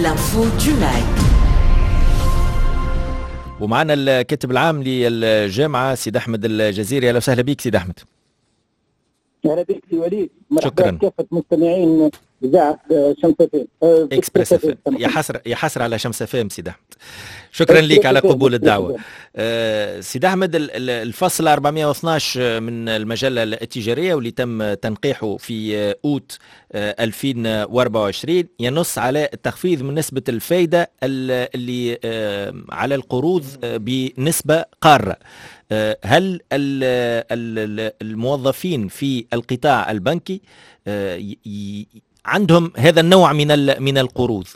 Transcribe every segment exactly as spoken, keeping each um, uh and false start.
l'info du Mac. ومعنا الكاتب العام للجامعة سيد أحمد الجزيري. أهلا وسهلا بك سيد أحمد. أهلا بك سي وليد. شكرا. كافة مستمعين إذاعة شمس فام إكسبريس فام. يا حسر يا حسر على شمس فام سيد أحمد. شكرا لك على قبول الدعوة. أه سيد أحمد، الفصل أربعمائة واثناش من المجلة التجارية واللي تم تنقيحه في أوت ألفين وأربعة وعشرين ينص على التخفيض من نسبة الفايدة اللي على القروض بنسبة قارة. هل الموظفين في القطاع البنكي عندهم هذا النوع من من القروض؟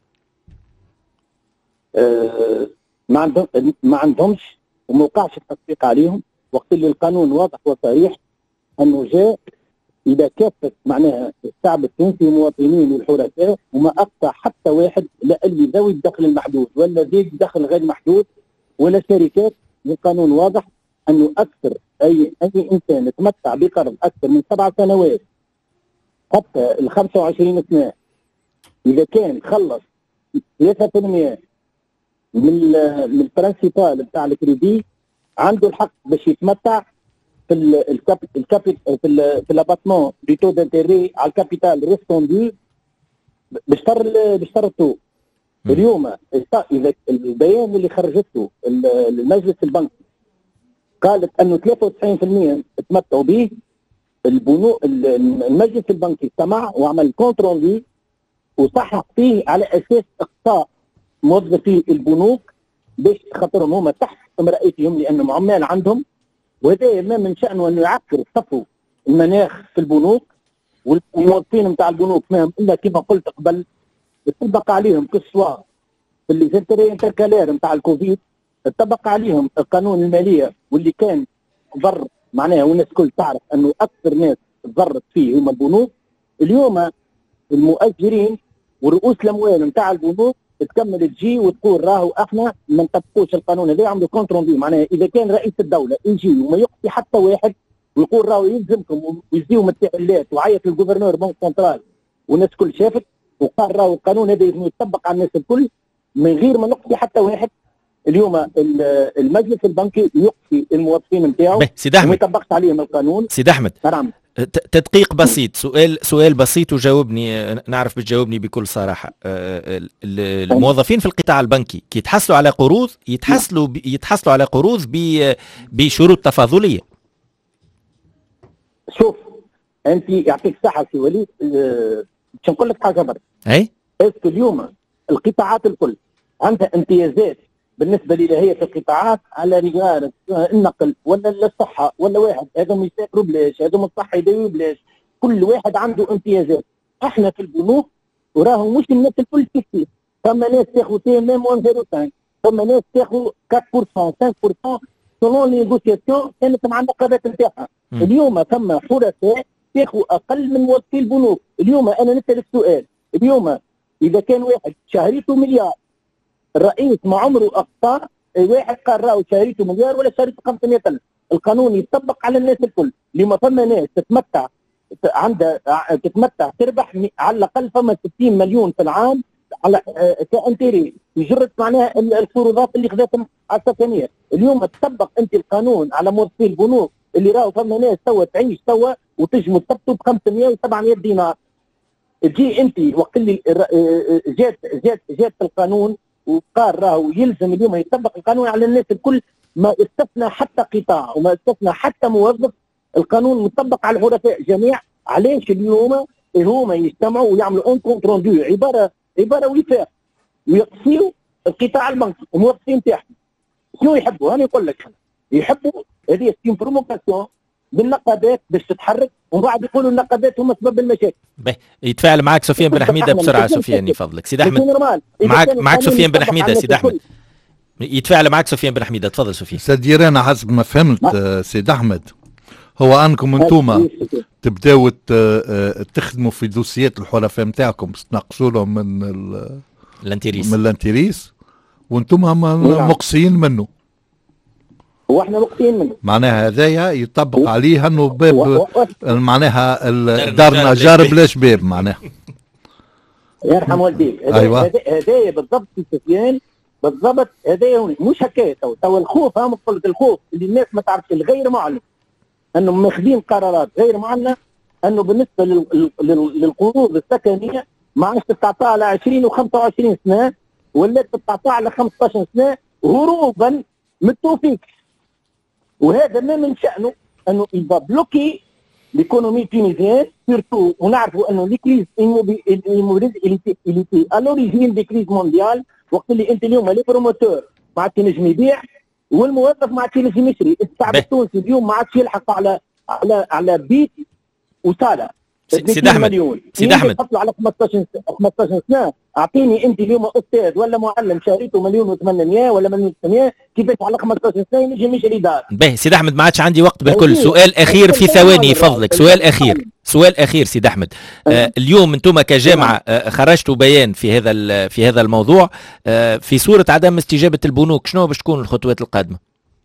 ما عندهم ما عندهمش وما وقعش التطبيق عليهم، وقت اللي القانون واضح وصريح انه جاء اذا كافه معناها الشعب التونسي المواطنين والحرفاء، وما اقطع حتى واحد، لا اللي ذوي الدخل المحدود ولا ذي الدخل غير محدود ولا شركات. القانون واضح انه اكثر اي اي انسان يتمتع بقرض اكثر من سبع سنوات حتى ال خمسة وعشرين سنه، اذا كان خلص ثلاثة بالمئة من من البرانسيبال بتاع الكريدي، عنده الحق باش يتمتع في الكاب الكابيت في ال في الاباتمون دي تو دانتيري على الكابيتال ريسبوندي بشطر بشطرته. اليوم اذا البيان اللي خرجته المجلس البنكي قالت انه ثلاثة وتسعين بالمئة تمتعوا به، البنوك المجلس البنكي استمع وعمل كونترول وصحح فيه على اساس اقصاء موظفي البنوك باش خاطرهم هما تحت امرأتهم لانهم عمال عندهم، وهذا ما من شأنه انه يعكر صفو المناخ في البنوك، والموظفين نتاع البنوك ماهم الا كما قلت قبل يطبق عليهم كسوا في اللي زنتري انتركالير نتاع الكوفيد، اتطبق عليهم القانون الماليه واللي كان ضر معناها، والناس الكل تعرف انه اكثر ناس تضرت فيه هما البنوك. اليوم المؤجرين ورؤوس الاموال نتاع البنوك تكمل تجي وتقول راهو احنا ما نطبقوش القانون هذا، عنده كونترول. معناها اذا كان رئيس الدوله يجي وما يقصي حتى واحد ويقول راهو يلزمكم ويزيهم التعليلات وعيط للجوفرنور بنك سنترال والناس الكل شافت وقال راهو القانون هذا لازم يطبق على الناس الكل من غير ما نقصي حتى واحد. اليوم المجلس البنكي يقصي الموظفين نتاعو وما يطبقش عليهم القانون. سيد احمد، نعم، تدقيق بسيط، سؤال سؤال بسيط وجاوبني، نعرف بتجاوبني بكل صراحه. الموظفين في القطاع البنكي كي يتحصلوا على قروض يتحصلوا يتحصلوا على قروض بشروط تفاضليه. شوف انت يعطيك الصحه سي وليد، باش نقول لك حاجه برك. اي اسكو اليوم القطاعات الكل عندها امتيازات بالنسبه لي هي في القطاعات على رجال النقل ولا الصحه ولا واحد، هذوم يسافروا بلاش، هذوم الصحه يداويوا بلاش، كل واحد عنده امتيازات. احنا في البنوك وراهم مش الناس الكل كيف، فما ناس تاخذ تي ام ام واحد فاصلة خمسة، فما ناس تاخذ أربعة بالمئة خمسة بالمئة سولون لي نيغوسياسيون كانت مع النقابات نتاعها. اليوم ثم حرفاء تاخذ اقل من موظفي البنوك. اليوم انا نسالك سؤال، اليوم اذا كان واحد شهريته مليار، الرئيس ما عمره اخطا واحد قال راهو شهريته مليار ولا شهريته خمسمائة ألف، القانون يطبق على الناس الكل. لما فما ناس تتمتع عندها تتمتع تربح على الاقل فما ستين مليون في العام على كانتيري يجرد معناها القروضات اللي خذتهم على السكنيه. اليوم تطبق انت القانون على موظفي البنوك اللي راهو فما ناس توا تعيش توا وتجموا تثبتوا ب خمسمائة وسبعمائة دينار. تجي انت وقت اللي جات جات جات القانون وقال راهو يلزم اليوم يطبق القانون على الناس الكل، ما استثنى حتى قطاع وما استثنى حتى موظف. القانون مطبق على الحرفاء جميع. علاش اليوم هما يجتمعوا ويعملوا اون كونتروندو عباره عباره وفاق ويقصيوا القطاع البنكي والموظفين تاعهم؟ شنو يحبوا؟ انا نقول لك يحبوا هذه ستيم بروموكاسيون بالنقابات باش تتحرك، ومن بعد يقولوا النقابات هم سبب المشاكل. باهي يتفاعل معك سفيان بن حميده بسرعه. سفيان يفضلك سيد احمد. معك معك سفيان بن حميده. سيد احمد يتفاعل معك سفيان بن حميده، تفضل سفيان. سيدي انا حسب ما فهمت سيد احمد هو انكم انتوما تبداو تخدموا في دوسيات الحرفاء نتاعكم باش تنقصوا لهم من الانتيريس من الانتيريس وانتم مقصيين منه، واحنا مقصيين منه. معناها هذايا يطبق عليه انه باب معناها دار نجار بلا شباب معناها. يرحم والديك. أيوة. هدايا بالضبط في سفيان، بالضبط هدايا مش هكايا. تو تو الخوف، هم قلت الخوف اللي الناس ما تعرفش، الغير معلن انهم ماخذين قرارات غير معلنه، انه بالنسبه لل... لل... للقروض السكنيه ما عادش تتعطى على عشرين وخمسة وعشرين سنه، ولات تتعطى على خمسة عشر سنه هروبا من التوفيق. وهذا ما من شأنه انه يبقى بلوكي ليكونومي تونيزيان سيرتو. ونعرفوا انه لي كريز الموبيليز اللي تي الوريجين دي كريز مونديال، وقت اللي انت اليوم لي بروموتور ما عادش ينجم يبيع، والموظف ما عادش ينجم يشري. الشعب التونسي اليوم ما عادش يلحق على على على بيت وصاله. سيد احمد سيد احمد تحصلوا على خمسطاش سنه. اعطيني انت اليوم استاذ ولا معلم شاريته مليون وثمانمائة ولا مليون وثمانمائة، كيفاش على خمسطاش سنه ينجم يشري دار؟ باهي سيد احمد، ما عادش عندي وقت بالكل. سؤال اخير في ثواني فضلك، سؤال اخير سؤال اخير سيد احمد. آه اليوم انتم كجامعه آه خرجتوا بيان في هذا في هذا الموضوع، آه في صوره عدم استجابه البنوك، شنو باش تكون الخطوات القادمه؟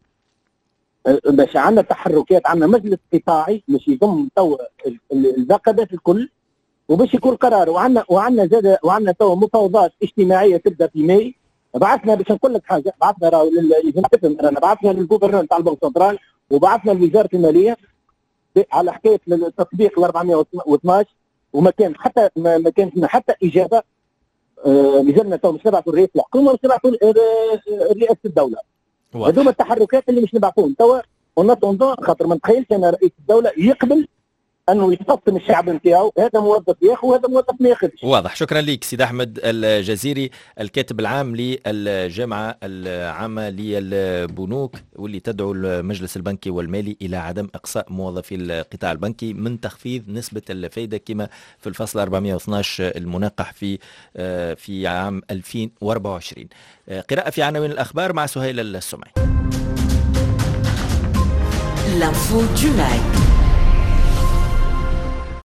باش عندنا تحركات، عندنا مجلس قطاعي باش يضم تو الباقات الكل وباش يكون قرار. وعندنا وعندنا زاد وعندنا تو مفاوضات اجتماعيه تبدا في ماي. بعثنا باش نقول لك حاجه، بعثنا راهو انا بعثنا للجوفرنور تاع البنك السنترال، وبعثنا لوزاره الماليه على حكايه التطبيق ال أربعمائة واثناش، وما كان حتى ما كانت حتى اجابه. آه لازمنا تو مش نبعثوا لرئيس الحكومه، مش نبعثوا رئاسه الدوله. هذوما التحركات اللي مش نبعثوهم توا ونطوندون، خاطر ما نتخيلش ان رئيس الدوله يقبل انه يفطن الشعب نتاعو. هذا موظف ياخذ وهذا موظف ما ياخذش. واضح. شكرا لك سيد احمد الجزيري، الكاتب العام للجامعه العامه للبنوك، واللي تدعو المجلس البنكي والمالي الى عدم اقصاء موظفي القطاع البنكي من تخفيض نسبه الفائده كما في الفصل أربعمائة واثناش المناقح في في عام ألفين وأربعة وعشرين. قراءه في عناوين الاخبار مع سهيل السمعي. L'info du Mag.